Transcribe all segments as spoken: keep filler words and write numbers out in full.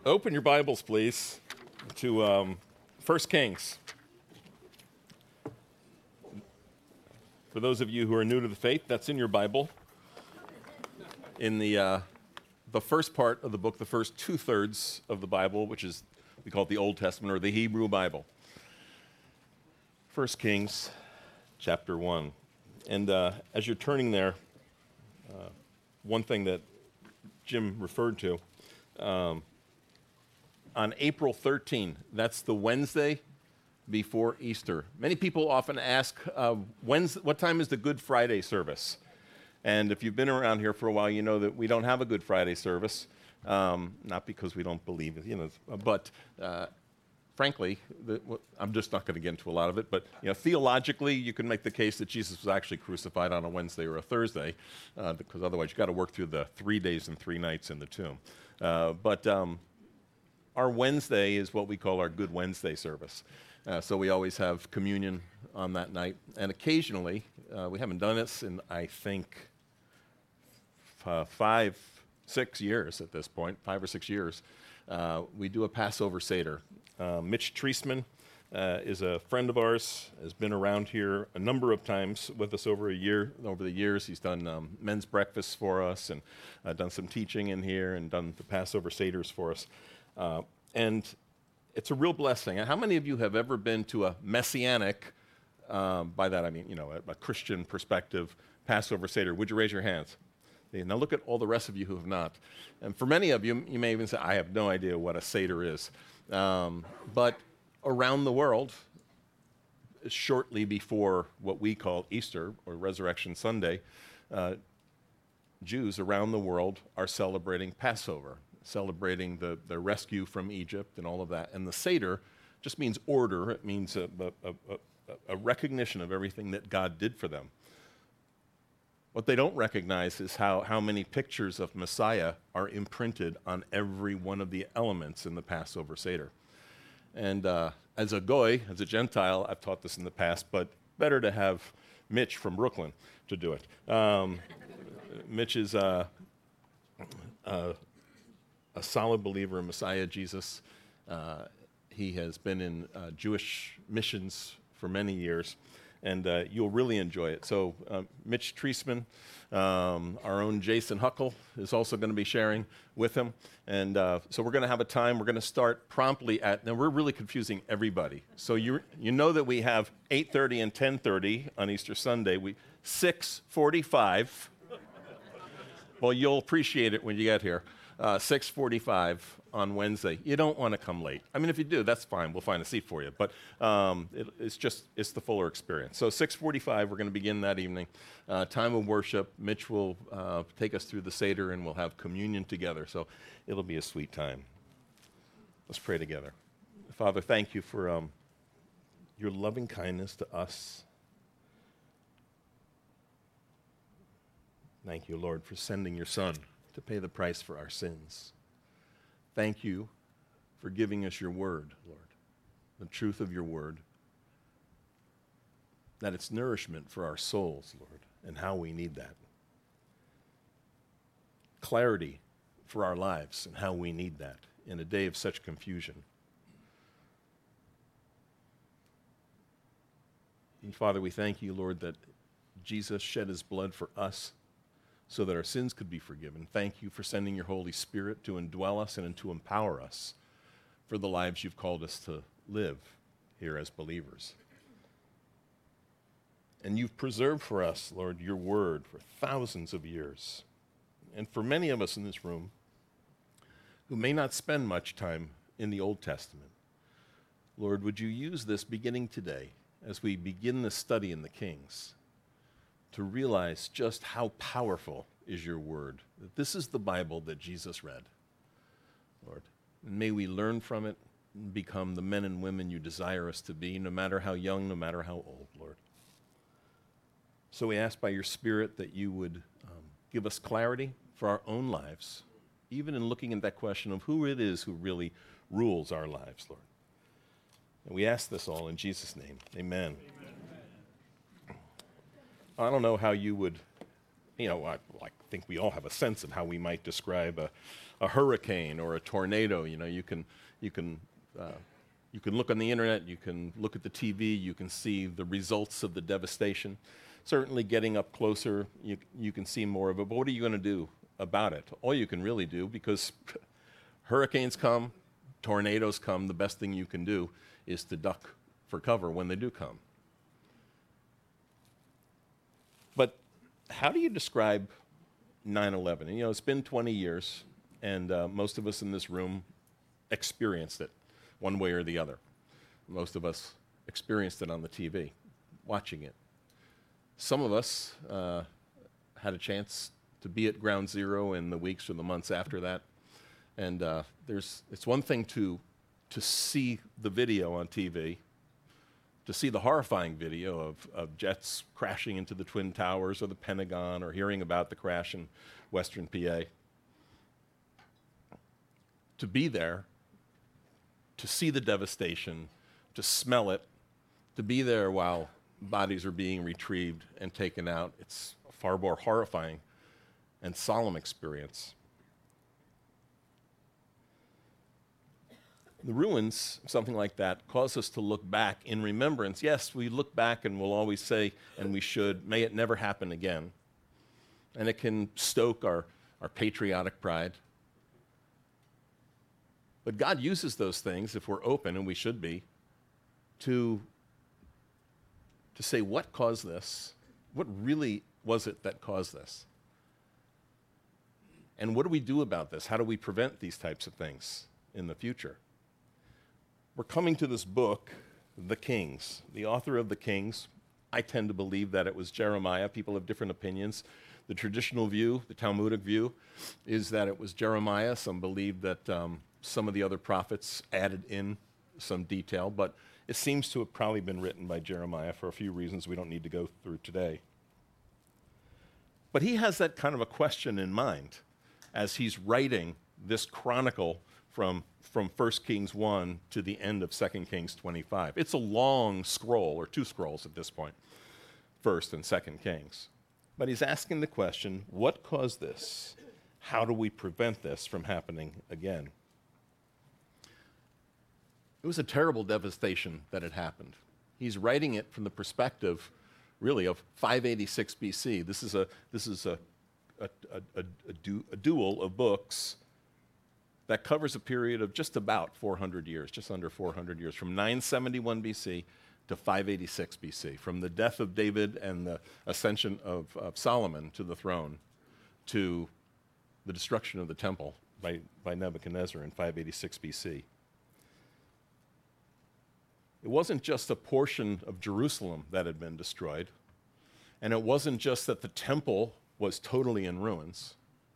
Open your Bibles, please, to um, First Kings. For those of you who are new to the faith, that's in your Bible. In the uh, the first part of the book, the first two-thirds of the Bible, which is, we call it the Old Testament or the Hebrew Bible. First Kings, chapter one. And uh, as you're turning there, uh, one thing that Jim referred to, um, on April thirteenth, that's the Wednesday before Easter. Many people often ask, uh, when's, what time is the Good Friday service? And if you've been around here for a while, you know that we don't have a Good Friday service, um, not because we don't believe it, you know, but uh, frankly, the, well, I'm just not going to get into a lot of it, but you know, theologically, you can make the case that Jesus was actually crucified on a Wednesday or a Thursday, uh, because otherwise you've got to work through the three days and three nights in the tomb. Uh, but um, our Wednesday is what we call our Good Wednesday service. Uh, so we always have communion on that night. And occasionally, uh, we haven't done this in, I think, uh, five, six years at this point, five or six years, uh, we do a Passover Seder. Uh, Mitch Treisman uh, is a friend of ours, has been around here a number of times with us over a year. Over the years, he's done um, men's breakfasts for us and uh, done some teaching in here and done the Passover Seders for us. Uh, and it's a real blessing. And how many of you have ever been to a messianic, um, by that I mean, you know, a, a Christian perspective, Passover Seder? Would you raise your hands? Okay, now look at all the rest of you who have not. And for many of you, you may even say, I have no idea what a Seder is. Um, but around the world, shortly before what we call Easter or Resurrection Sunday, uh, Jews around the world are celebrating Passover, celebrating the, the rescue from Egypt and all of that. And the Seder just means order. It means a, a, a, a recognition of everything that God did for them. What they don't recognize is how, how many pictures of Messiah are imprinted on every one of the elements in the Passover Seder. And uh, as a goy, as a Gentile, I've taught this in the past, but better to have Mitch from Brooklyn to do it. Um, Mitch is uh, uh, a solid believer in Messiah Jesus. Uh, he has been in uh, Jewish missions for many years, and uh, you'll really enjoy it. So uh, Mitch Treisman, um, our own Jason Huckle, is also going to be sharing with him. And uh, so we're going to have a time. We're going to start promptly at, now we're really confusing everybody. So you you know that we have eight thirty and ten thirty on Easter Sunday. We six forty-five. Well, you'll appreciate it when you get here. Uh, six forty-five on Wednesday. You don't want to come late. I mean, if you do, that's fine. We'll find a seat for you. But um, it, it's just, it's the fuller experience. So six forty-five, we're going to begin that evening. Uh, time of worship. Mitch will uh, take us through the Seder, and we'll have communion together. So it'll be a sweet time. Let's pray together. Father, thank you for um, your loving kindness to us. Thank you, Lord, for sending your Son to pay the price for our sins. Thank you for giving us your word, Lord, the truth of your word, that it's nourishment for our souls, Lord, and how we need that. Clarity for our lives and how we need that in a day of such confusion. And Father, we thank you, Lord, that Jesus shed his blood for us so that our sins could be forgiven. Thank you for sending your Holy Spirit to indwell us and to empower us for the lives you've called us to live here as believers. And you've preserved for us, Lord, your word for thousands of years. And for many of us in this room who may not spend much time in the Old Testament, Lord, would you use this beginning today as we begin the study in the Kings to realize just how powerful is your word, that this is the Bible that Jesus read, Lord. And may we learn from it and become the men and women you desire us to be, no matter how young, no matter how old, Lord. So we ask by your Spirit that you would um, give us clarity for our own lives, even in looking at that question of who it is who really rules our lives, Lord. And we ask this all in Jesus' name. Amen. Amen. I don't know how you would, you know, I, I think we all have a sense of how we might describe a, a hurricane or a tornado. You know, you can, you can, uh, you can look on the internet, you can look at the T V, you can see the results of the devastation. Certainly getting up closer, you, you can see more of it, but what are you going to do about it? All you can really do, because hurricanes come, tornadoes come, the best thing you can do is to duck for cover when they do come. But how do you describe nine eleven? You know, it's been twenty years, and uh, most of us in this room experienced it one way or the other. Most of us experienced it on the T V, watching it. Some of us uh, had a chance to be at ground zero in the weeks or the months after that. And uh, there's, it's one thing to, to see the video on T V, to see the horrifying video of, of jets crashing into the Twin Towers or the Pentagon, or hearing about the crash in Western P A. To be there, to see the devastation, to smell it, to be there while bodies are being retrieved and taken out, it's a far more horrifying and solemn experience. The ruins, something like that, cause us to look back in remembrance. Yes, we look back and we'll always say, and we should, may it never happen again. And it can stoke our, our patriotic pride. But God uses those things, if we're open, and we should be, to, to say, what caused this? What really was it that caused this? And what do we do about this? How do we prevent these types of things in the future? We're coming to this book, The Kings. The author of The Kings, I tend to believe that it was Jeremiah. People have different opinions. The traditional view, the Talmudic view, is that it was Jeremiah. Some believe that um, some of the other prophets added in some detail, but it seems to have probably been written by Jeremiah for a few reasons we don't need to go through today. But he has that kind of a question in mind as he's writing this chronicle from, from First Kings one to the end of Second Kings twenty-five. It's a long scroll, or two scrolls at this point, First and Second Kings. But he's asking the question, what caused this? How do we prevent this from happening again? It was a terrible devastation that had happened. He's writing it from the perspective, really, of five eighty-six B C. This is a, this is a, a, a, a, du- a duel of books that covers a period of just about four hundred years, just under four hundred years, from nine seventy-one B C to five eighty-six B C, from the death of David and the ascension of, of Solomon to the throne to the destruction of the temple by, by Nebuchadnezzar in five eighty-six B C. It wasn't just a portion of Jerusalem that had been destroyed, and it wasn't just that the temple was totally in ruins,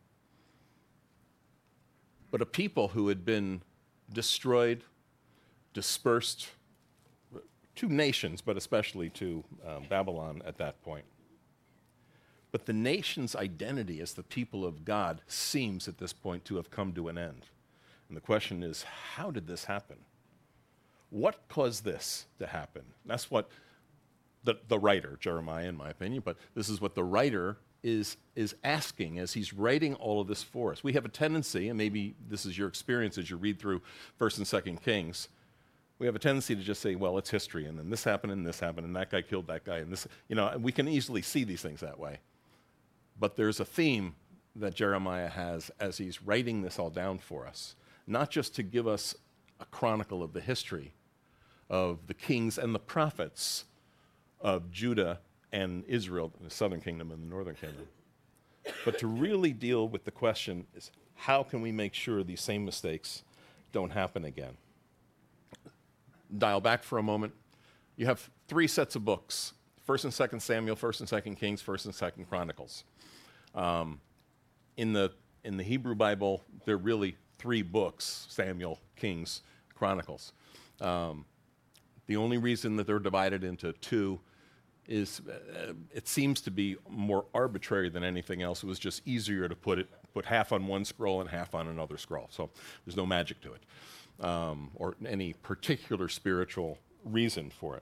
but a people who had been destroyed, dispersed, to nations, but especially to um, Babylon at that point. But the nation's identity as the people of God seems at this point to have come to an end. And the question is, how did this happen? What caused this to happen? That's what the, the writer, Jeremiah in my opinion, but this is what the writer is, is asking as he's writing all of this for us. We have a tendency, and maybe this is your experience as you read through First and Second Kings, we have a tendency to just say, well, it's history, and then this happened, and this happened, and that guy killed that guy, and this, you know, we can easily see these things that way. But there's a theme that Jeremiah has as he's writing this all down for us, not just to give us a chronicle of the history of the kings and the prophets of Judah and Israel, the southern kingdom and the northern kingdom, but to really deal with the question is, how can we make sure these same mistakes don't happen again? Dial back for a moment. You have three sets of books, First and Second Samuel, First and Second Kings, First and Second Chronicles. Um, in the in the Hebrew Bible, there are really three books, Samuel, Kings, Chronicles. Um, the only reason that they're divided into two is uh, it seems to be more arbitrary than anything else. It was just easier to put it put half on one scroll and half on another scroll. So there's no magic to it, um, or any particular spiritual reason for it.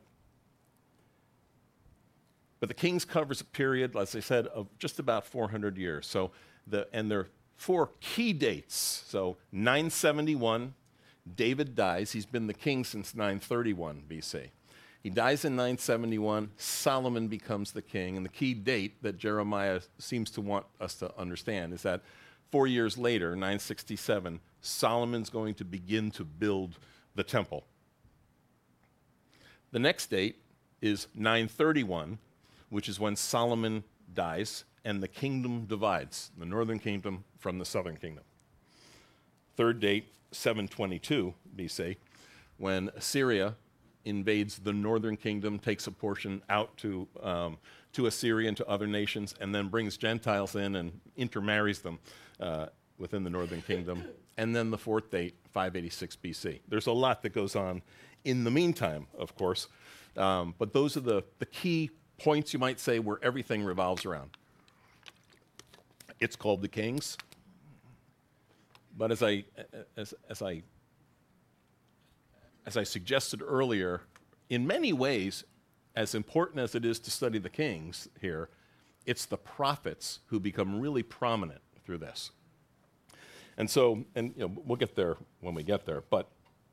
But the Kings covers a period, as I said, of just about four hundred years. So the and they're four key dates. So nine seventy-one, David dies. He's been the king since nine thirty-one B C. He dies in nine seventy-one. Solomon becomes the king. And the key date that Jeremiah seems to want us to understand is that four years later, nine sixty-seven, Solomon's going to begin to build the temple. The next date is nine thirty-one, which is when Solomon dies and the kingdom divides, the northern kingdom from the southern kingdom. Third date, seven twenty-two B C, when Assyria invades the northern kingdom, takes a portion out to, um, to Assyria and to other nations, and then brings Gentiles in and intermarries them uh, within the northern kingdom. And then the fourth date, five eighty-six B C. There's a lot that goes on in the meantime, of course, um, but those are the, the key points, you might say, where everything revolves around. It's called the Kings, but as I, as, as I As I suggested earlier, in many ways, as important as it is to study the kings here, it's the prophets who become really prominent through this. And so, and you know, we'll get there when we get there, but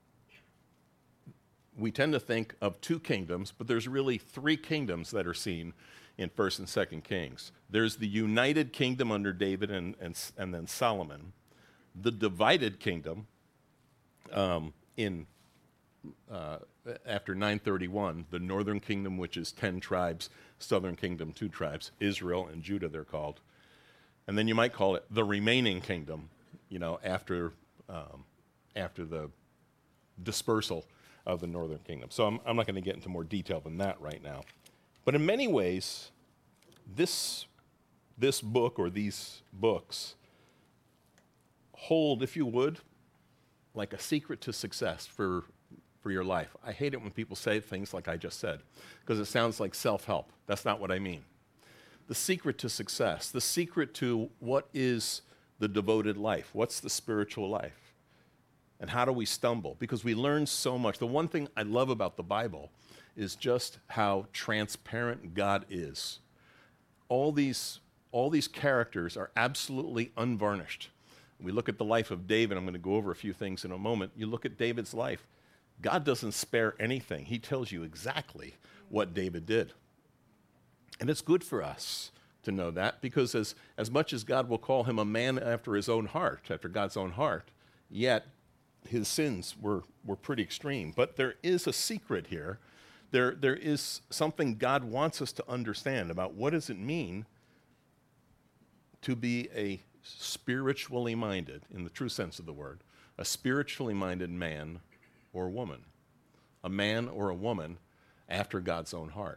we tend to think of two kingdoms, but there's really three kingdoms that are seen in First and Second Kings. There's the united kingdom under David and, and, and then Solomon, the divided kingdom um, in Uh, after nine thirty-one, the northern kingdom, which is ten tribes, southern kingdom, two tribes, Israel and Judah, they're called. And then you might call it the remaining kingdom, you know, after, um, after the dispersal of the northern kingdom. So I'm, I'm not going to get into more detail than that right now. But in many ways, this, this book or these books hold, if you would, like a secret to success for for your life. I hate it when people say things like I just said, because it sounds like self-help. That's not what I mean. The secret to success, the secret to what is the devoted life, what's the spiritual life, and how do we stumble? Because we learn so much. The one thing I love about the Bible is just how transparent God is. All these, all these characters are absolutely unvarnished. We look at the life of David. I'm going to go over a few things in a moment. You look at David's life. God doesn't spare anything. He tells you exactly what David did. And it's good for us to know that, because as, as much as God will call him a man after his own heart, after God's own heart, yet his sins were, were pretty extreme. But there is a secret here. There, there is something God wants us to understand about what does it mean to be a spiritually minded, in the true sense of the word, a spiritually minded man or woman, a man or a woman after God's own heart.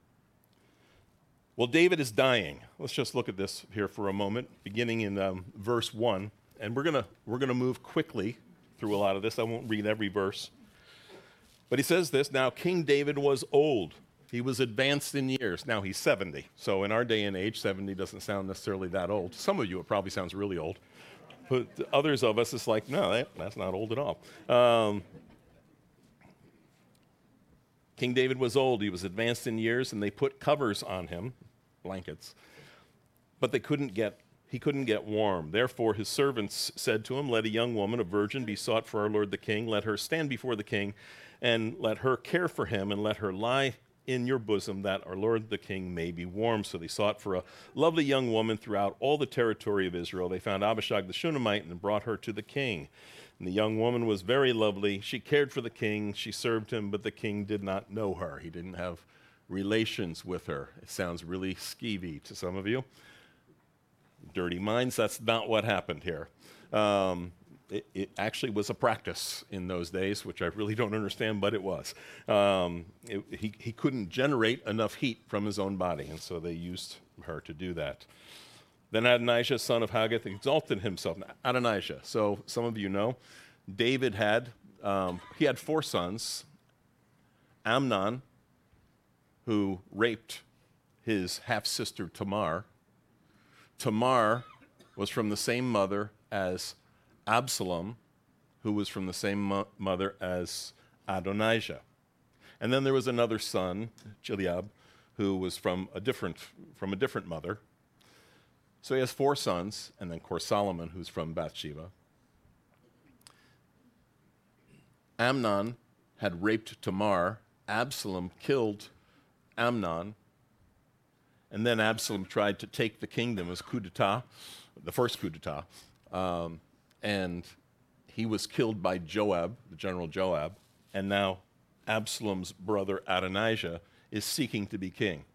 Well, David is dying. Let's just look at this here for a moment, beginning in um, verse one, and we're gonna we're gonna move quickly through a lot of this. I won't read every verse, but he says this: Now King David was old. He was advanced in years. Now he's seventy. So in our day and age, seventy doesn't sound necessarily that old. Some of you, it probably sounds really old. But others of us, it's like, no, that, that's not old at all. Um, King David was old. He was advanced in years, and they put covers on him, blankets, but they couldn't get, he couldn't get warm. Therefore his servants said to him, Let a young woman, a virgin, be sought for our lord the king. Let her stand before the king, and let her care for him, and let her lie in your bosom, that our lord the king may be warm. So they sought for a lovely young woman throughout all the territory of Israel. They found Abishag the Shunammite and brought her to the king. And the young woman was very lovely. She cared for the king. She served him, but the king did not know her. He didn't have relations with her. It sounds really skeevy to some of you. Dirty minds, that's not what happened here. Um, it, it actually was a practice in those days, which I really don't understand, but it was. Um, it, he, he couldn't generate enough heat from his own body, and so they used her to do that. Then Adonijah, son of Haggith, exalted himself. Adonijah, so some of you know, David had, um, he had four sons. Amnon, who raped his half-sister Tamar. Tamar was from the same mother as Absalom, who was from the same mo- mother as Adonijah. And then there was another son, Chileab, who was from a different, from a different mother. So he has four sons, and then, of course, Solomon, who's from Bathsheba. Amnon had raped Tamar. Absalom killed Amnon. And then Absalom tried to take the kingdom as coup d'etat, the first coup d'etat. Um, and he was killed by Joab, the general Joab. And now Absalom's brother Adonijah is seeking to be king.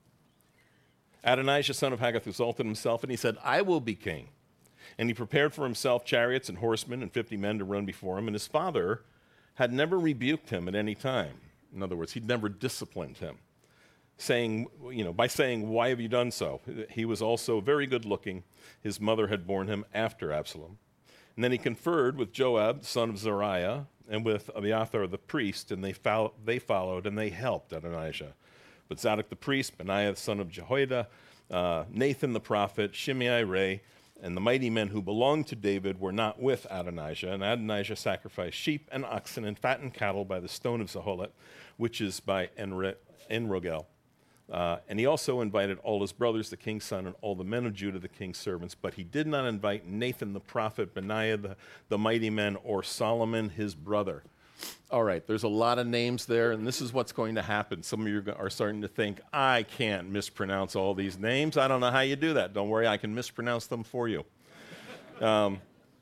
Adonijah, son of Haggith, exalted himself, and he said, I will be king. And he prepared for himself chariots and horsemen and fifty men to run before him. And his father had never rebuked him at any time. In other words, he'd never disciplined him, saying, you know, by saying, why have you done so? He was also very good looking. His mother had borne him after Absalom. And then he conferred with Joab, son of Zeruiah, and with Abiathar the priest, and they, fol- they followed, and they helped Adonijah. But Zadok the priest, Benaiah the son of Jehoiada, uh, Nathan the prophet, Shimei, Ray, and the mighty men who belonged to David were not with Adonijah. And Adonijah sacrificed sheep and oxen and fattened cattle by the stone of Zeholet, which is by Enre- Enrogel. Uh, and he also invited all his brothers, the king's son, and all the men of Judah, the king's servants. But he did not invite Nathan the prophet, Benaiah the, the mighty men, or Solomon his brother. All right, there's a lot of names there, and this is what's going to happen. Some of you are starting to think, I can't mispronounce all these names. I don't know how you do that. Don't worry, I can mispronounce them for you. Um,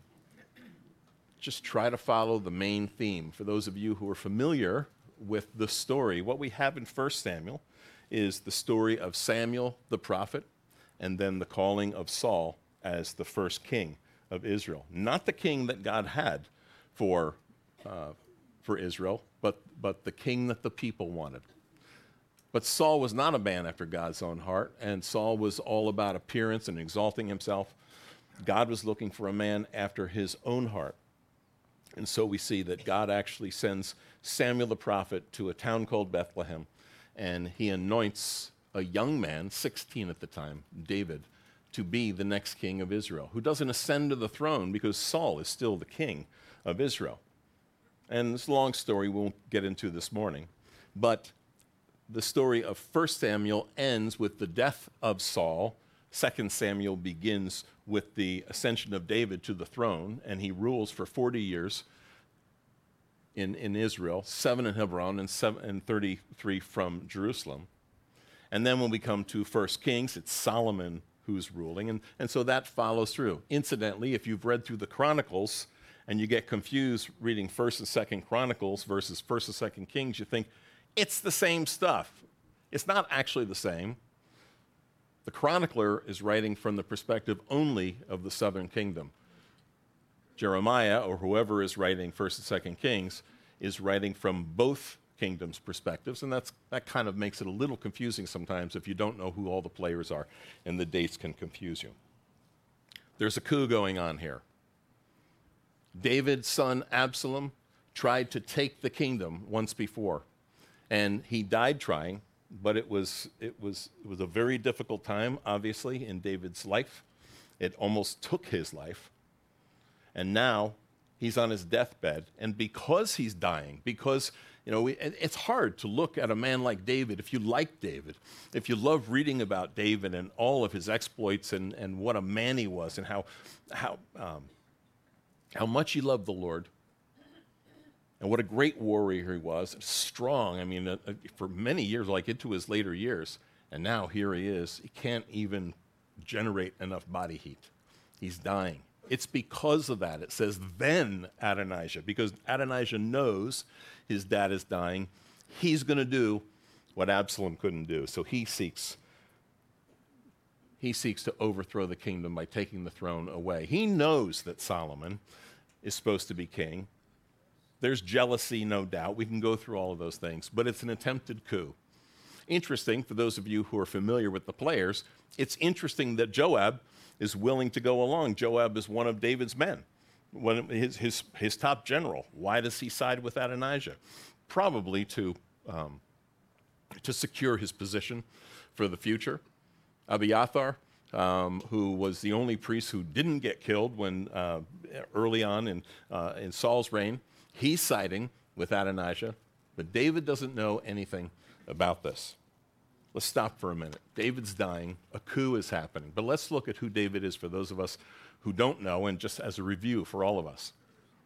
just try to follow the main theme. For those of you who are familiar with the story, what we have in First Samuel is the story of Samuel the prophet, and then the calling of Saul as the first king of Israel. Not the king that God had for uh, for Israel, but, but the king that the people wanted. But Saul was not a man after God's own heart, and Saul was all about appearance and exalting himself. God was looking for a man after his own heart. And so we see that God actually sends Samuel the prophet to a town called Bethlehem, and he anoints a young man, sixteen at the time, David, to be the next king of Israel, who doesn't ascend to the throne because Saul is still the king of Israel. And this long story we won't get into this morning, but the story of First Samuel ends with the death of Saul. Second Samuel begins with the ascension of David to the throne, and he rules for forty years in, in Israel, seven in Hebron and, seven, and thirty-three from Jerusalem. And then when we come to First Kings, it's Solomon who's ruling, and, and so that follows through. Incidentally, if you've read through the Chronicles, and you get confused reading First and Second Chronicles versus First and Second Kings, you think it's the same stuff. It's not actually the same. The chronicler is writing from the perspective only of the southern kingdom. Jeremiah, or whoever is writing First and Second Kings, is writing from both kingdoms' perspectives, and that's, that kind of makes it a little confusing sometimes if you don't know who all the players are, and the dates can confuse you. There's a coup going on here. David's son Absalom tried to take the kingdom once before, and he died trying, but it was, it was, it was a very difficult time, obviously, in David's life. It almost took his life, and now he's on his deathbed, and because he's dying, because, you know, we, it's hard to look at a man like David, if you like David, if you love reading about David and all of his exploits and, and what a man he was and how, how, um, how much he loved the Lord, and what a great warrior he was, strong, I mean, uh, for many years, like into his later years, and now here he is. He can't even generate enough body heat. He's dying. It's because of that. It says, then Adonijah, because Adonijah knows his dad is dying. He's going to do what Absalom couldn't do, so he seeks He seeks to overthrow the kingdom by taking the throne away. He knows that Solomon is supposed to be king. There's jealousy, no doubt. We can go through all of those things, but it's an attempted coup. Interesting, for those of you who are familiar with the players, it's interesting that Joab is willing to go along. Joab is one of David's men, one, his, his, his top general. Why does he side with Adonijah? Probably to, um, to secure his position for the future. Abiathar, um, who was the only priest who didn't get killed when uh, early on in, uh, in Saul's reign, he's siding with Adonijah, but David doesn't know anything about this. let's stop for a minute. David's dying. A coup is happening. But let's look at who David is for those of us who don't know, and just as a review for all of us.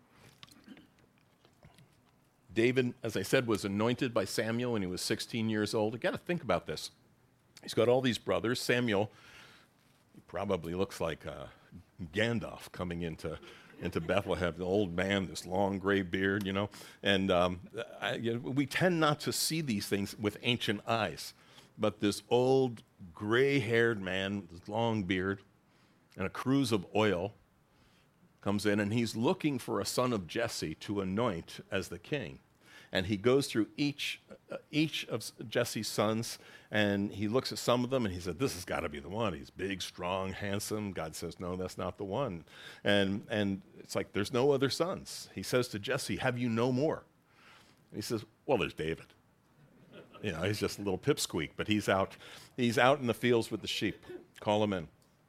David, as I said, was anointed by Samuel when he was sixteen years old. You've got to think about this. He's got all these brothers. Samuel, he probably looks like uh, Gandalf coming into, into Bethlehem, the old man, this long gray beard, you know. And um, I, you know, we tend not to see these things with ancient eyes. But this old gray-haired man, this long beard, and a cruse of oil comes in, and he's looking for a son of Jesse to anoint as the king. And he goes through each, uh, each of Jesse's sons, and he looks at some of them, and he said, this has got to be the one. He's big, strong, handsome. God says, no, that's not the one. And, and it's like, there's no other sons. He says to Jesse, have you no more? And he says, well, there's David. You know, he's just a little pipsqueak, but he's out, he's out in the fields with the sheep. Call him in.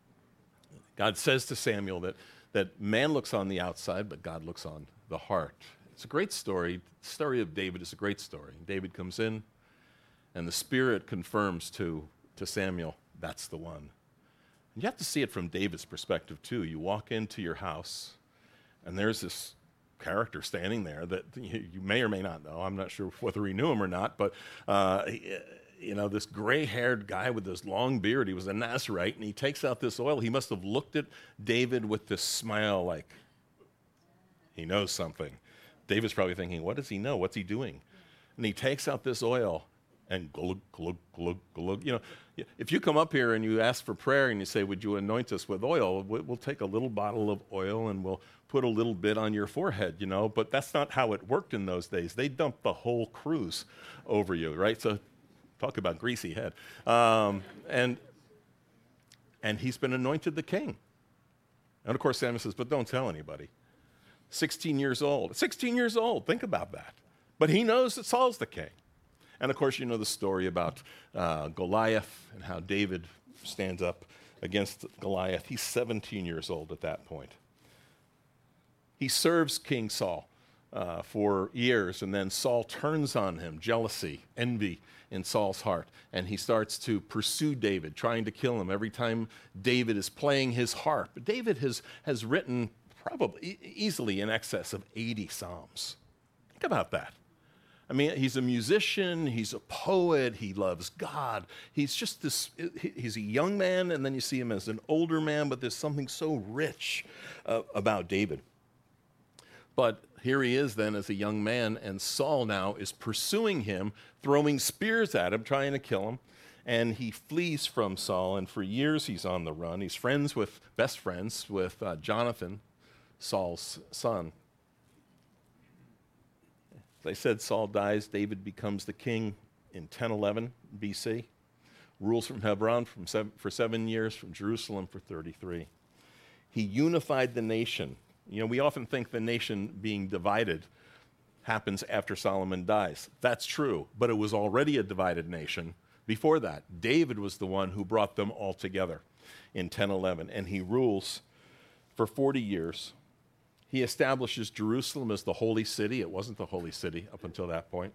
God says to Samuel that, that man looks on the outside, but God looks on the heart. It's a great story. The story of David is a great story. David comes in, and the Spirit confirms to, to Samuel, that's the one. And you have to see it from David's perspective, too. You walk into your house, and there's this character standing there that you, you may or may not know. I'm not sure whether he knew him or not, but uh, he, you know, this gray-haired guy with this long beard, he was a Nazarite, and he takes out this oil. He must have looked at David with this smile like he knows something. David's probably thinking, what does he know? What's he doing? And he takes out this oil and glug, glug, glug, glug. You know, if you come up here and you ask for prayer and you say, would you anoint us with oil, we'll take a little bottle of oil and we'll put a little bit on your forehead, you know, but that's not how it worked in those days. They dumped the whole cruse over you, right? So talk about greasy head. Um, and, and he's been anointed the king. And of course, Samuel says, but don't tell anybody. sixteen years old. sixteen years old, think about that. But he knows that Saul's the king. And of course, you know the story about uh, Goliath and how David stands up against Goliath. He's seventeen years old at that point. He serves King Saul uh, for years, and then Saul turns on him, jealousy, envy in Saul's heart, and he starts to pursue David, trying to kill him every time David is playing his harp. David has, has written probably e- easily in excess of eighty psalms. Think about that. I mean, he's a musician, he's a poet, he loves God. He's just this, he's a young man, and then you see him as an older man, but there's something so rich uh, about David. But here he is then as a young man, and Saul now is pursuing him, throwing spears at him, trying to kill him. And he flees from Saul, and for years he's on the run. He's friends with, best friends with uh, Jonathan, Saul's son. As I said, Saul dies. David becomes the king in ten eleven B C, rules from Hebron from seven, for seven years, from Jerusalem for thirty-three. He unified the nation. You know, we often think the nation being divided happens after Solomon dies. That's true, but it was already a divided nation before that. David was the one who brought them all together in ten eleven, and he rules for forty years. He establishes Jerusalem as the holy city. It wasn't the holy city up until that point.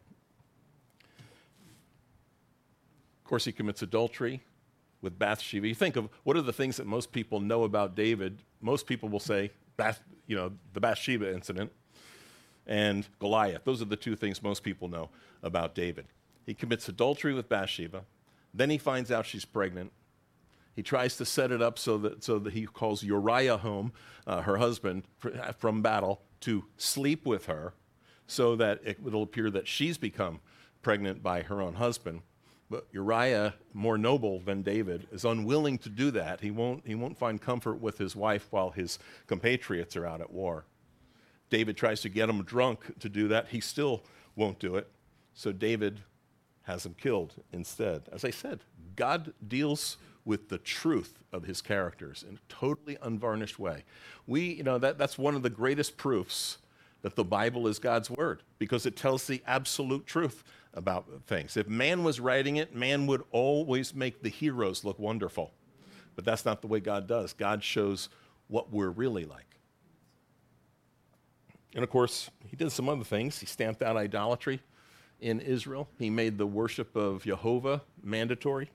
Of course, he commits adultery with Bathsheba. You think of what are the things that most people know about David. Most people will say, Bath, you know, the Bathsheba incident and Goliath. Those are the two things most people know about David. He commits adultery with Bathsheba. Then he finds out she's pregnant. He tries to set it up so that, so that he calls Uriah home, uh, her husband, from battle, to sleep with her so that it will appear that she's become pregnant by her own husband. But Uriah, more noble than David, is unwilling to do that. He won't, he won't find comfort with his wife while his compatriots are out at war. David tries to get him drunk to do that. He still won't do it. So David has him killed instead. As I said, God deals with the truth of his characters in a totally unvarnished way. We, you know, that, that's one of the greatest proofs that the Bible is God's word, because it tells the absolute truth about things. If man was writing it, man would always make the heroes look wonderful. But that's not the way God does. God shows what we're really like. And of course, he did some other things. He stamped out idolatry in Israel. He made the worship of Jehovah mandatory.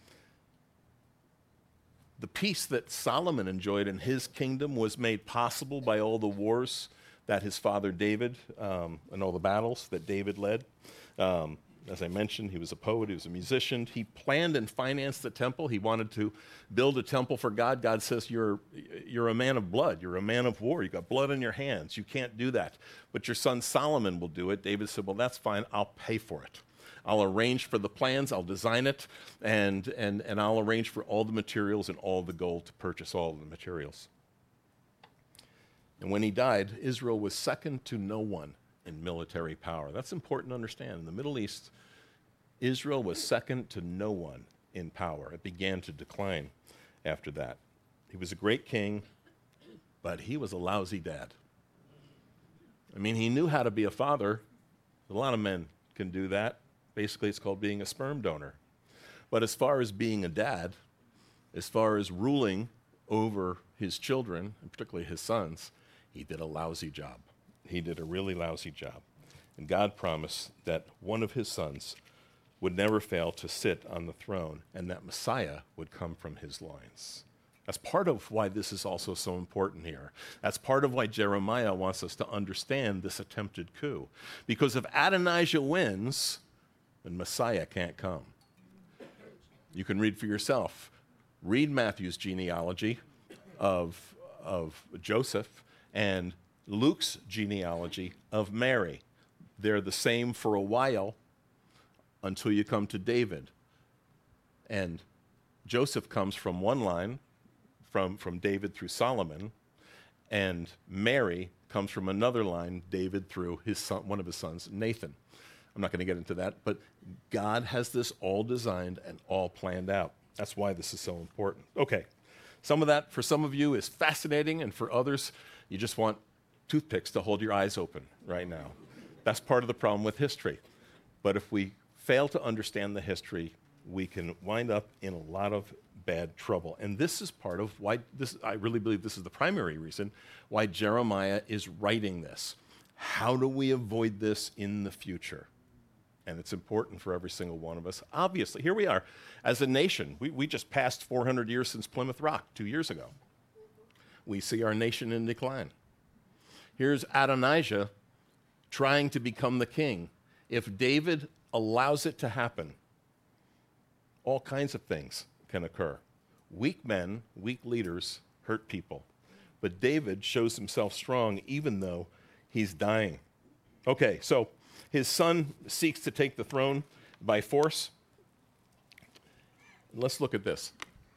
The peace that Solomon enjoyed in his kingdom was made possible by all the wars that his father David, um, and all the battles that David led. Um, as I mentioned, he was a poet, he was a musician. He planned and financed the temple. He wanted to build a temple for God. God says, you're, you're a man of blood, you're a man of war, you've got blood on your hands, you can't do that. But your son Solomon will do it. David said, well, that's fine, I'll pay for it. I'll arrange for the plans, I'll design it, and, and, and I'll arrange for all the materials and all the gold to purchase all of the materials. And when he died, Israel was second to no one in military power. That's important to understand. In the Middle East, Israel was second to no one in power. It began to decline after that. He was a great king, but he was a lousy dad. I mean, he knew how to be a father. A lot of men can do that. Basically, it's called being a sperm donor. But as far as being a dad, as far as ruling over his children, and particularly his sons, he did a lousy job. He did a really lousy job. And God promised that one of his sons would never fail to sit on the throne, and that Messiah would come from his loins. That's part of why this is also so important here. That's part of why Jeremiah wants us to understand this attempted coup. Because if Adonijah wins, then Messiah can't come. You can read for yourself. Read Matthew's genealogy of, of Joseph and Luke's genealogy of Mary. They're the same for a while until you come to David. And Joseph comes from one line, from, from David through Solomon, and Mary comes from another line, David through his son, one of his sons, Nathan. I'm not going to get into that, but God has this all designed and all planned out. That's why this is so important. Okay, some of that for some of you is fascinating, and for others, you just want toothpicks to hold your eyes open right now. That's part of the problem with history. But if we fail to understand the history, we can wind up in a lot of bad trouble. And this is part of why, this, I really believe this is the primary reason why Jeremiah is writing this. How do we avoid this in the future? And it's important for every single one of us. Obviously, here we are as a nation. We, we just passed four hundred years since Plymouth Rock, two years ago. We see our nation in decline. Here's Adonijah trying to become the king. If David allows it to happen, all kinds of things can occur. Weak men, weak leaders hurt people. But David shows himself strong even though he's dying. Okay, so his son seeks to take the throne by force. Let's look at this.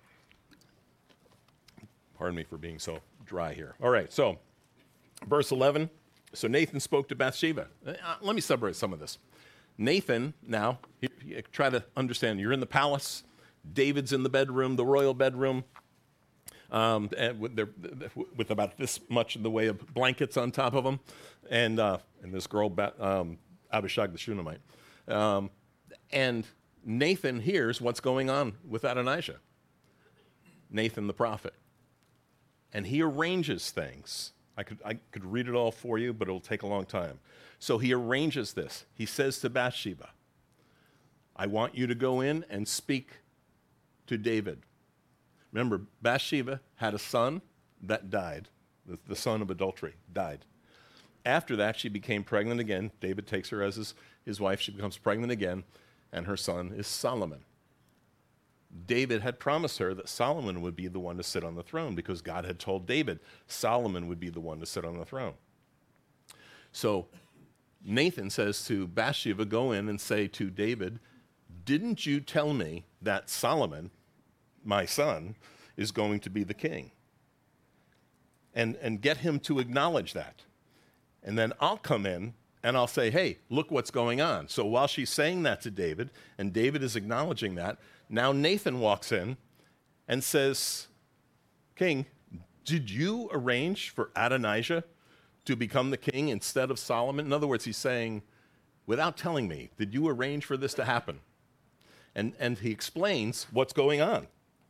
Pardon me for being so dry here. All right, so verse eleven. So Nathan spoke to Bathsheba. Uh, let me summarize some of this. Nathan, now, he, he, try to understand, you're in the palace, David's in the bedroom, the royal bedroom, um, and with, with about this much in the way of blankets on top of him, and, uh, and this girl, um, Abishag the Shunammite. Um, and Nathan hears what's going on with Adonijah, Nathan the prophet. And he arranges things. I could, I could read it all for you, but it'll take a long time. So he arranges this. He says to Bathsheba, I want you to go in and speak to David. Remember, Bathsheba had a son that died. The, the son of adultery died. After that, she became pregnant again. David takes her as his, his wife. She becomes pregnant again, and her son is Solomon. David had promised her that Solomon would be the one to sit on the throne because God had told David Solomon would be the one to sit on the throne. So Nathan says to Bathsheba, go in and say to David, didn't you tell me that Solomon, my son, is going to be the king? And, and get him to acknowledge that. And then I'll come in and I'll say, hey, look what's going on. So while she's saying that to David, and David is acknowledging that, now Nathan walks in and says, King, did you arrange for Adonijah to become the king instead of Solomon? In other words, he's saying, without telling me, did you arrange for this to happen? And, and he explains what's going on.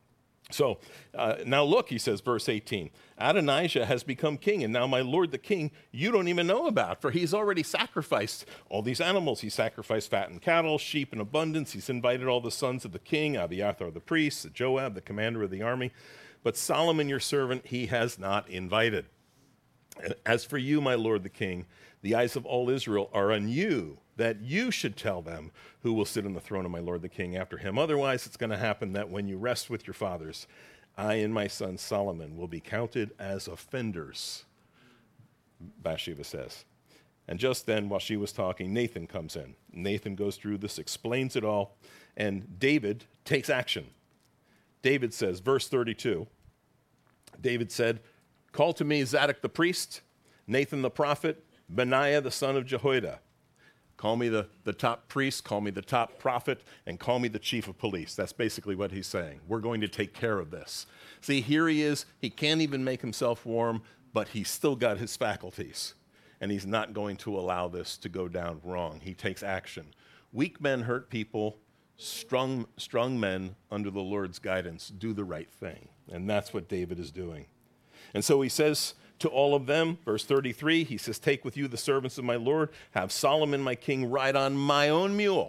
So uh, now look, he says, verse eighteen, Adonijah has become king, and now my lord the king you don't even know about, for he's already sacrificed all these animals. He sacrificed fattened cattle, sheep in abundance. He's invited all the sons of the king, Abiathar the priest, Joab, the commander of the army. But Solomon your servant he has not invited. As for you, my lord the king, the eyes of all Israel are on you, that you should tell them who will sit on the throne of my lord the king after him. Otherwise, it's going to happen that when you rest with your fathers, I and my son Solomon will be counted as offenders, Bathsheba says. And just then, while she was talking, Nathan comes in. Nathan goes through this, explains it all, and David takes action. David says, verse thirty-two, David said, call to me Zadok the priest, Nathan the prophet, Benaiah the son of Jehoiada. Call me the, the top priest, call me the top prophet, and call me the chief of police. That's basically what he's saying. We're going to take care of this. See, here he is. He can't even make himself warm, but he's still got his faculties. And he's not going to allow this to go down wrong. He takes action. Weak men hurt people. Strong, strong men, under the Lord's guidance, do the right thing. And that's what David is doing. And so he says to all of them, verse thirty-three, he says, take with you the servants of my Lord, have Solomon my king ride on my own mule.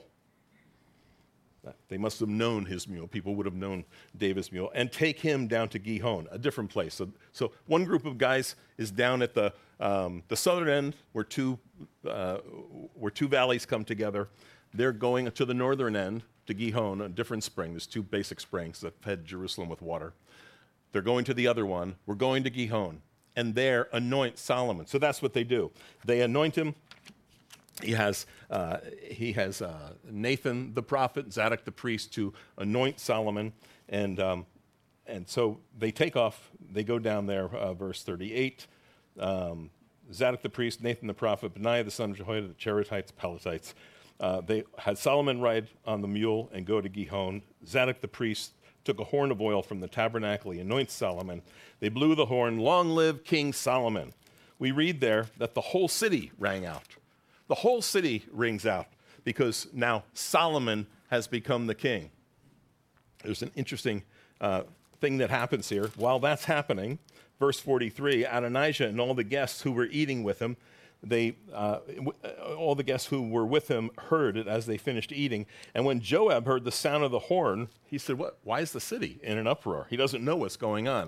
They must have known his mule. People would have known David's mule. And take him down to Gihon, a different place. So, so one group of guys is down at the, um, the southern end where two, uh, where two valleys come together. They're going to the northern end, to Gihon, a different spring. There's two basic springs that fed Jerusalem with water. They're going to the other one. We're going to Gihon. And there anoint Solomon. So that's what they do. They anoint him. He has, uh, he has uh, Nathan the prophet, Zadok the priest, to anoint Solomon. And, um, and so they take off. They go down there, uh, verse thirty-eight. Um, Zadok the priest, Nathan the prophet, Benaiah the son of Jehoiada, the Cherethites, Pelethites. Uh, they had Solomon ride on the mule and go to Gihon. Zadok the priest took a horn of oil from the tabernacle. He anoints Solomon. They blew the horn. Long live King Solomon. We read there that the whole city rang out. The whole city rings out because now Solomon has become the king. There's an interesting uh, thing that happens here. While that's happening, verse forty-three, Adonijah and all the guests who were eating with him, They, uh, all the guests who were with him heard it as they finished eating. And when Joab heard the sound of the horn, he said, "What? Why is the city in an uproar?" He doesn't know what's going on.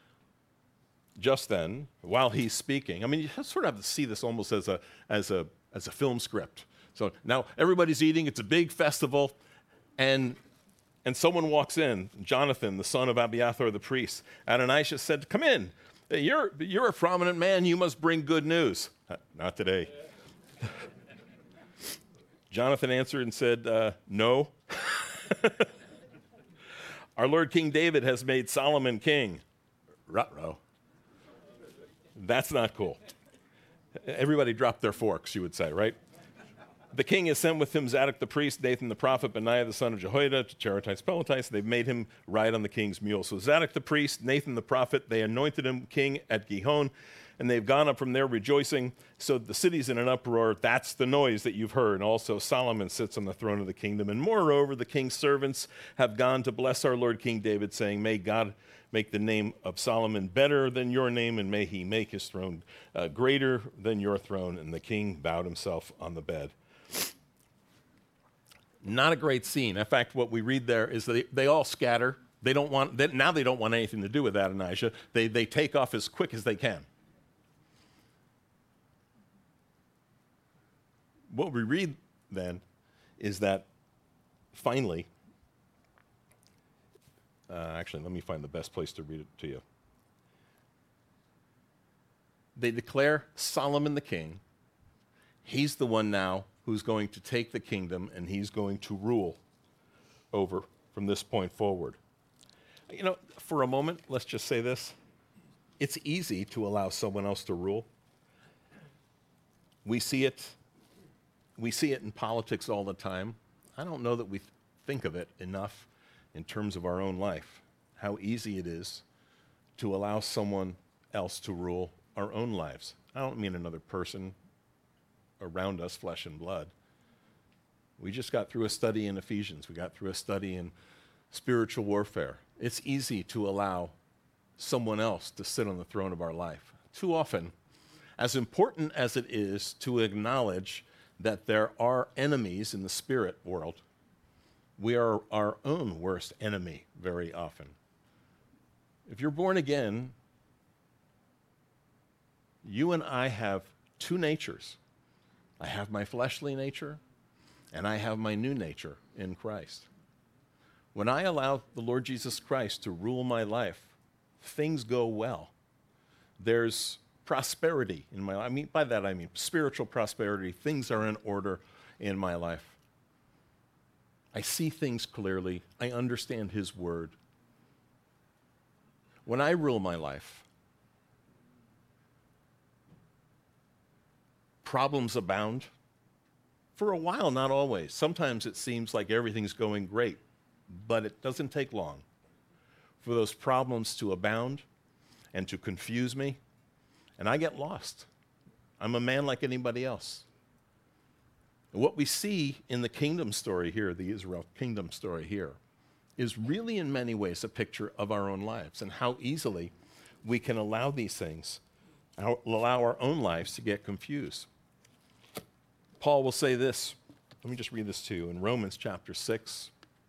Just then, while he's speaking, I mean, you sort of have to see this almost as a, as a, as a film script. So now everybody's eating. It's a big festival. And, and someone walks in, Jonathan, the son of Abiathar the priest. Adonijah said, "Come in. You're, you're a prominent man. You must bring good news." Not today. Jonathan answered and said, uh, no. Our Lord King David has made Solomon king. Ruh-roh. That's not cool. Everybody dropped their forks, you would say, right? The king has sent with him Zadok the priest, Nathan the prophet, Benaiah the son of Jehoiada, Cherethites, Pelethites. They've made him ride on the king's mule. So Zadok the priest, Nathan the prophet, they anointed him king at Gihon, and they've gone up from there rejoicing. So the city's in an uproar. That's the noise that you've heard. And also Solomon sits on the throne of the kingdom. And moreover, the king's servants have gone to bless our Lord King David, saying, "May God make the name of Solomon better than your name, and may he make his throne uh, greater than your throne." And the king bowed himself on the bed. Not a great scene. In fact, what we read there is that they, they all scatter. They don't want, they, now they don't want anything to do with Adonijah. They, they take off as quick as they can. What we read then is that finally, uh, actually, let me find the best place to read it to you. They declare Solomon the king. He's the one now who's going to take the kingdom, and he's going to rule over from this point forward. You know, for a moment, let's just say this. It's easy to allow someone else to rule. We see it, we see it in politics all the time. I don't know that we think of it enough in terms of our own life, how easy it is to allow someone else to rule our own lives. I don't mean another person around us, flesh and blood. We just got through a study in Ephesians. We got through a study in spiritual warfare. it's easy to allow someone else to sit on the throne of our life. Too often, as important as it is to acknowledge that there are enemies in the spirit world, we are our own worst enemy very often. If you're born again, you and I have two natures. I have my fleshly nature, and I have my new nature in Christ. When I allow the Lord Jesus Christ to rule my life, things go well. There's prosperity in my life. I mean, by that I mean spiritual prosperity. Things are in order in my life. I see things clearly. I understand His word. When I rule my life, problems abound. For a while, not always. Sometimes it seems like everything's going great, but it doesn't take long for those problems to abound and to confuse me, and I get lost. I'm a man like anybody else. And what we see in the kingdom story here, the Israel kingdom story here, is really in many ways a picture of our own lives and how easily we can allow these things, allow our own lives to get confused. Paul will say this. Let me just read this to you in Romans chapter six.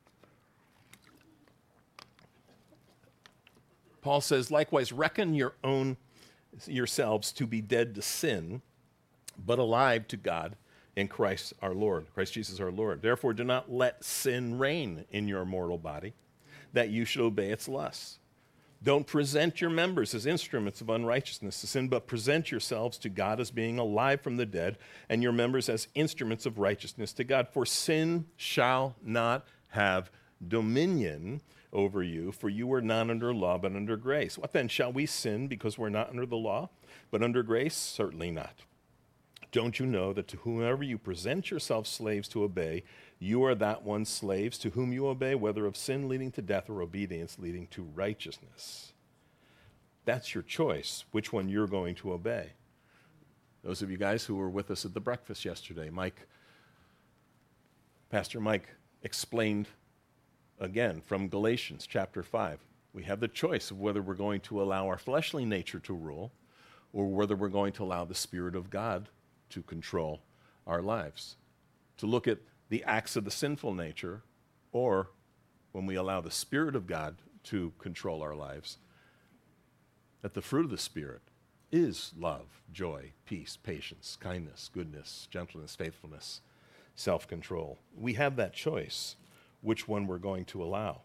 Paul says, likewise, reckon your own yourselves to be dead to sin, but alive to God in Christ our Lord, Christ Jesus our Lord. Therefore, do not let sin reign in your mortal body, that you should obey its lusts. Don't present your members as instruments of unrighteousness to sin, but present yourselves to God as being alive from the dead, and your members as instruments of righteousness to God. For sin shall not have dominion over you, for you are not under law, but under grace. What then? Shall we sin because we're not under the law, but under grace? Certainly not. Don't you know that to whomever you present yourselves slaves to obey, you are that one slaves to whom you obey, whether of sin leading to death or obedience leading to righteousness? That's your choice, which one you're going to obey. Those of you guys who were with us at the breakfast yesterday, Mike, Pastor Mike explained again from Galatians chapter five. We have the choice of whether we're going to allow our fleshly nature to rule or whether we're going to allow the Spirit of God to control our lives. To look at the acts of the sinful nature, or when we allow the Spirit of God to control our lives, that the fruit of the Spirit is love, joy, peace, patience, kindness, goodness, gentleness, faithfulness, self-control. We have that choice, which one we're going to allow.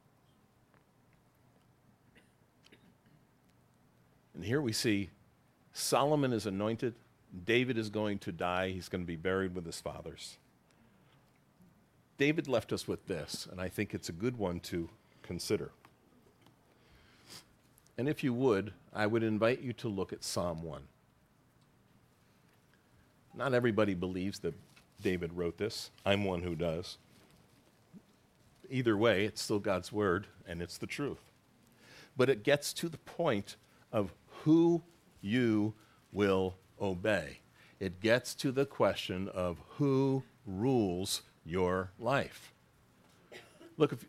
And here we see Solomon is anointed. David is going to die. He's going to be buried with his fathers. David left us with this, and I think it's a good one to consider. And if you would, I would invite you to look at Psalm one. Not everybody believes that David wrote this. I'm one who does. Either way, it's still God's word, and it's the truth. But it gets to the point of who you will obey. It gets to the question of who rules your life. Look, if,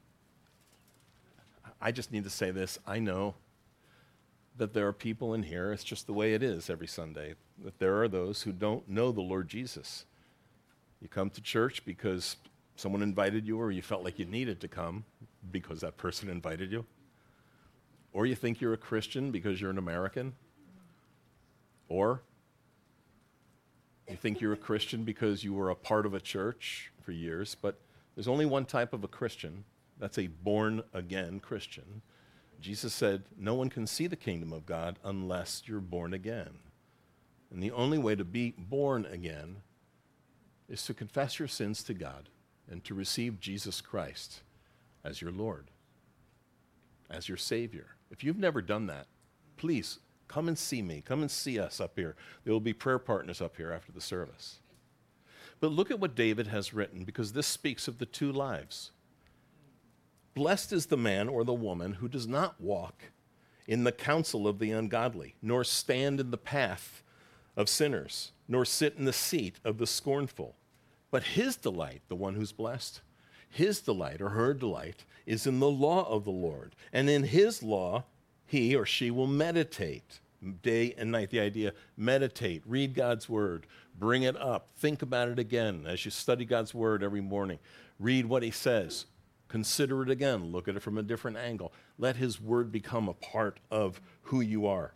I just need to say this. I know that there are people in here, it's just the way it is every Sunday, that there are those who don't know the Lord Jesus. You come to church because someone invited you, or you felt like you needed to come because that person invited you. Or you think you're a Christian because you're an American. Or you think you're a Christian because you were a part of a church for years. But there's only one type of a Christian. That's a born-again Christian. Jesus said, no one can see the kingdom of God unless you're born again. And the only way to be born again is to confess your sins to God and to receive Jesus Christ as your Lord, as your Savior. If you've never done that, please come and see me. Come and see us up here. There will be prayer partners up here after the service. But look at what David has written, because this speaks of the two lives. Blessed is the man or the woman who does not walk in the counsel of the ungodly, nor stand in the path of sinners, nor sit in the seat of the scornful. But his delight, the one who's blessed, His delight or her delight is in the law of the Lord. And in his law, he or she will meditate day and night. The idea, meditate, read God's word, bring it up, think about it again as you study God's word every morning. Read what he says, consider it again, look at it from a different angle. Let his word become a part of who you are.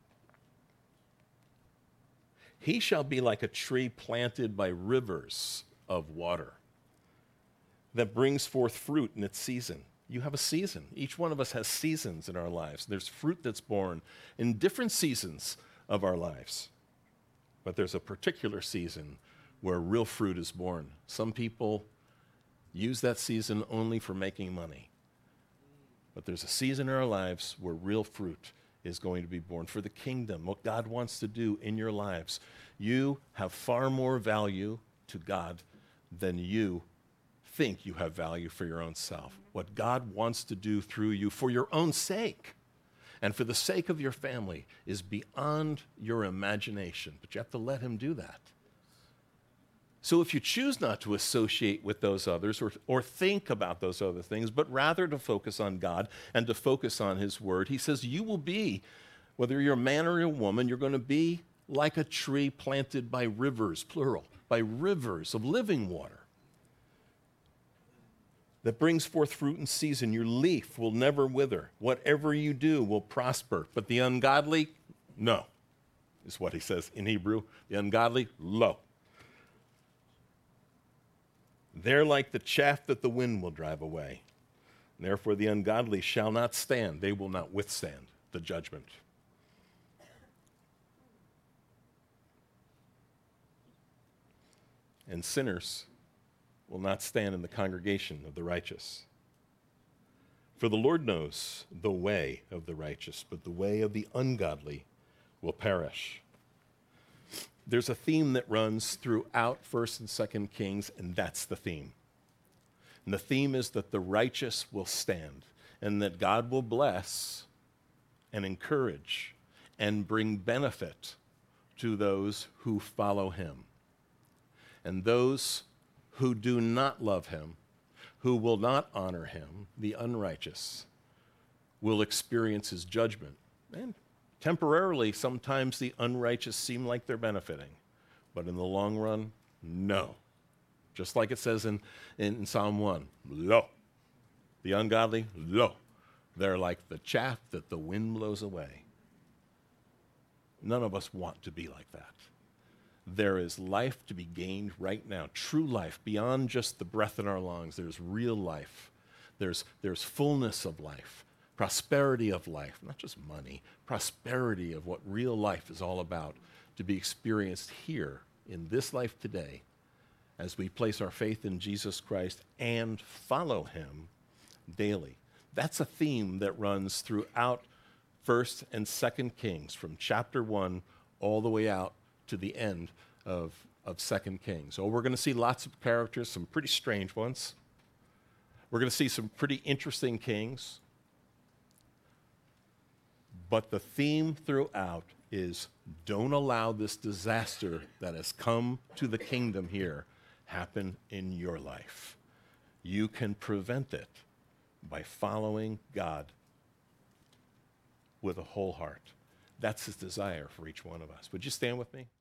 He shall be like a tree planted by rivers of water that brings forth fruit in its season. You have a season. Each one of us has seasons in our lives. There's fruit that's born in different seasons of our lives. But there's a particular season where real fruit is born. Some people use that season only for making money. But there's a season in our lives where real fruit is going to be born for the kingdom, what God wants to do in your lives. You have far more value to God than you think you have value for your own self. What God wants to do through you for your own sake and for the sake of your family is beyond your imagination, but you have to let him do that. So if you choose not to associate with those others or, or think about those other things, but rather to focus on God and to focus on his word, he says you will be, whether you're a man or a woman, you're going to be like a tree planted by rivers, plural, by rivers of living water that brings forth fruit in season. Your leaf will never wither. Whatever you do will prosper. But the ungodly, no, is what he says in Hebrew. The ungodly, lo. They're like the chaff that the wind will drive away. Therefore, the ungodly shall not stand. They will not withstand the judgment. And sinners will not stand in the congregation of the righteous. For the Lord knows the way of the righteous, but the way of the ungodly will perish. There's a theme that runs throughout First and Second Kings, and that's the theme. And the theme is that the righteous will stand, and that God will bless and encourage and bring benefit to those who follow him. And those who do not love him, who will not honor him, the unrighteous, will experience his judgment. And temporarily, sometimes the unrighteous seem like they're benefiting, but in the long run, no. Just like it says in, in Psalm one, lo. The ungodly, lo. They're like the chaff that the wind blows away. None of us want to be like that. There is life to be gained right now, true life, beyond just the breath in our lungs. There's real life. There's, there's fullness of life, prosperity of life, not just money, prosperity of what real life is all about, to be experienced here in this life today as we place our faith in Jesus Christ and follow him daily. That's a theme that runs throughout First and Second Kings, from chapter one all the way out to the end of, of Second Kings. So we're going to see lots of characters, some pretty strange ones. We're going to see some pretty interesting kings. But the theme throughout is don't allow this disaster that has come to the kingdom here happen in your life. You can prevent it by following God with a whole heart. That's his desire for each one of us. Would you stand with me?